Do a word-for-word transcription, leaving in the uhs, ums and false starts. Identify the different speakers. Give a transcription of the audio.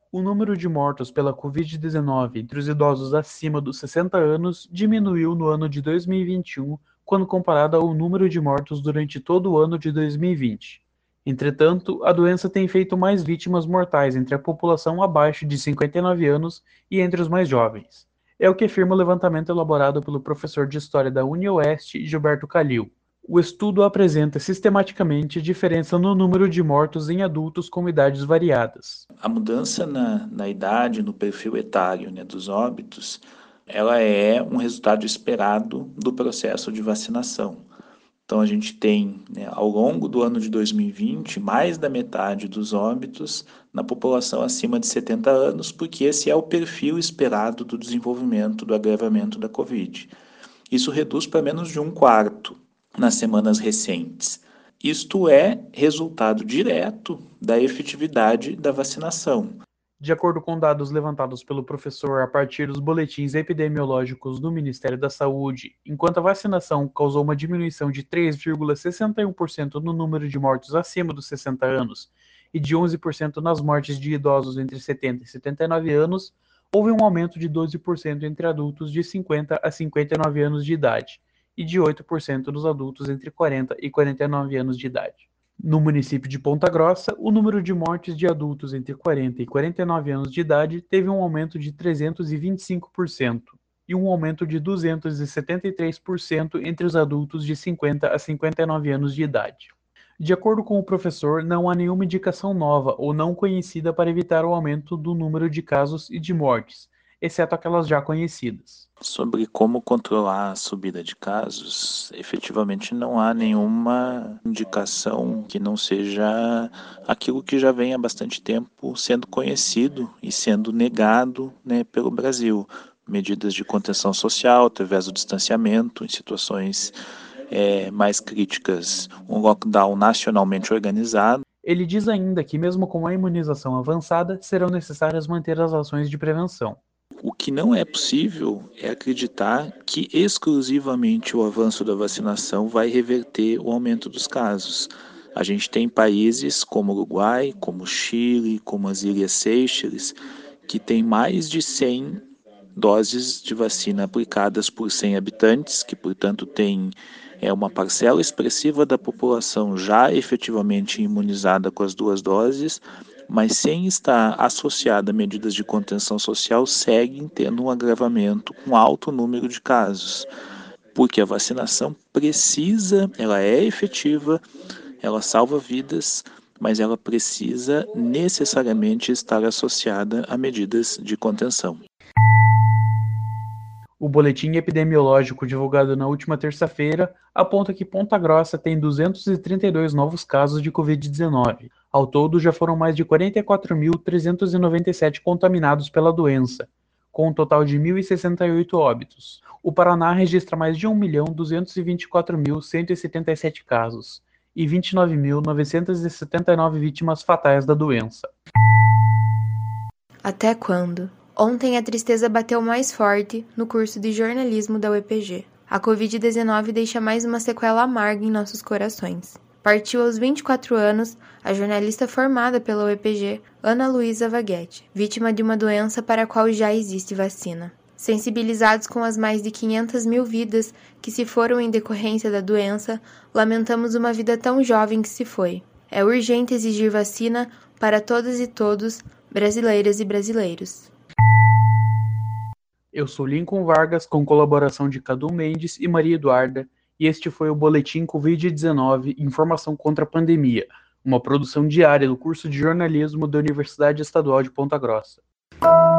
Speaker 1: O número de mortos pela covid dezenove entre os idosos acima dos sessenta anos diminuiu no ano de dois mil e vinte e um, quando comparado ao número de mortos durante todo o ano de dois mil e vinte. Entretanto, a doença tem feito mais vítimas mortais entre a população abaixo de cinquenta e nove anos e entre os mais jovens. É o que afirma o levantamento elaborado pelo professor de História da UniOeste, Gilberto Calil. O estudo apresenta sistematicamente diferença no número de mortos em adultos com idades variadas.
Speaker 2: A mudança na, na idade, no perfil etário, né, dos óbitos, ela é um resultado esperado do processo de vacinação. Então, a gente tem, né, ao longo do ano de dois mil e vinte, mais da metade dos óbitos na população acima de setenta anos, porque esse é o perfil esperado do desenvolvimento, do agravamento da Covid. Isso reduz para menos de um quarto nas semanas recentes. Isto é resultado direto da efetividade da vacinação.
Speaker 1: De acordo com dados levantados pelo professor a partir dos boletins epidemiológicos do Ministério da Saúde, enquanto a vacinação causou uma diminuição de três vírgula sessenta e um por cento no número de mortos acima dos sessenta anos e de onze por cento nas mortes de idosos entre setenta e setenta e nove anos, houve um aumento de doze por cento entre adultos de cinquenta a cinquenta e nove anos de idade e de oito por cento nos adultos entre quarenta e quarenta e nove anos de idade. No município de Ponta Grossa, o número de mortes de adultos entre quarenta e quarenta e nove anos de idade teve um aumento de trezentos e vinte e cinco por cento e um aumento de duzentos e setenta e três por cento entre os adultos de cinquenta a cinquenta e nove anos de idade. De acordo com o professor, não há nenhuma indicação nova ou não conhecida para evitar o aumento do número de casos e de mortes, exceto aquelas já conhecidas.
Speaker 2: Sobre como controlar a subida de casos, efetivamente não há nenhuma indicação que não seja aquilo que já vem há bastante tempo sendo conhecido e sendo negado, né, pelo Brasil. Medidas de contenção social através do distanciamento em situações é, mais críticas, um lockdown nacionalmente organizado.
Speaker 1: Ele diz ainda que, mesmo com a imunização avançada, serão necessárias manter as ações de prevenção.
Speaker 2: O que não é possível é acreditar que exclusivamente o avanço da vacinação vai reverter o aumento dos casos. A gente tem países como Uruguai, como Chile, como as Ilhas Seychelles, que tem mais de cem doses de vacina aplicadas por cem habitantes, que, portanto, tem é, uma parcela expressiva da população já efetivamente imunizada com as duas doses, mas sem estar associada a medidas de contenção social, seguem tendo um agravamento com alto número de casos, porque a vacinação precisa, ela é efetiva, ela salva vidas, mas ela precisa necessariamente estar associada a medidas de contenção.
Speaker 1: O boletim epidemiológico divulgado na última terça-feira aponta que Ponta Grossa tem duzentos e trinta e dois novos casos de covid dezenove. Ao todo, já foram mais de quarenta e quatro mil trezentos e noventa e sete contaminados pela doença, com um total de mil e sessenta e oito óbitos. O Paraná registra mais de um milhão duzentos e vinte e quatro mil cento e setenta e sete casos e vinte e nove mil novecentas e setenta e nove vítimas fatais da doença.
Speaker 3: Até quando? Ontem a tristeza bateu mais forte no curso de jornalismo da U E P G. A covid dezenove deixa mais uma sequela amarga em nossos corações. Partiu aos vinte e quatro anos a jornalista formada pela U E P G, Ana Luísa Vaguete, vítima de uma doença para a qual já existe vacina. Sensibilizados com as mais de quinhentas mil vidas que se foram em decorrência da doença, lamentamos uma vida tão jovem que se foi. É urgente exigir vacina para todas e todos, brasileiras e brasileiros.
Speaker 1: Eu sou Lincoln Vargas, com colaboração de Cadu Mendes e Maria Eduarda, e este foi o Boletim covid dezenove Informação contra a Pandemia, uma produção diária do curso de jornalismo da Universidade Estadual de Ponta Grossa.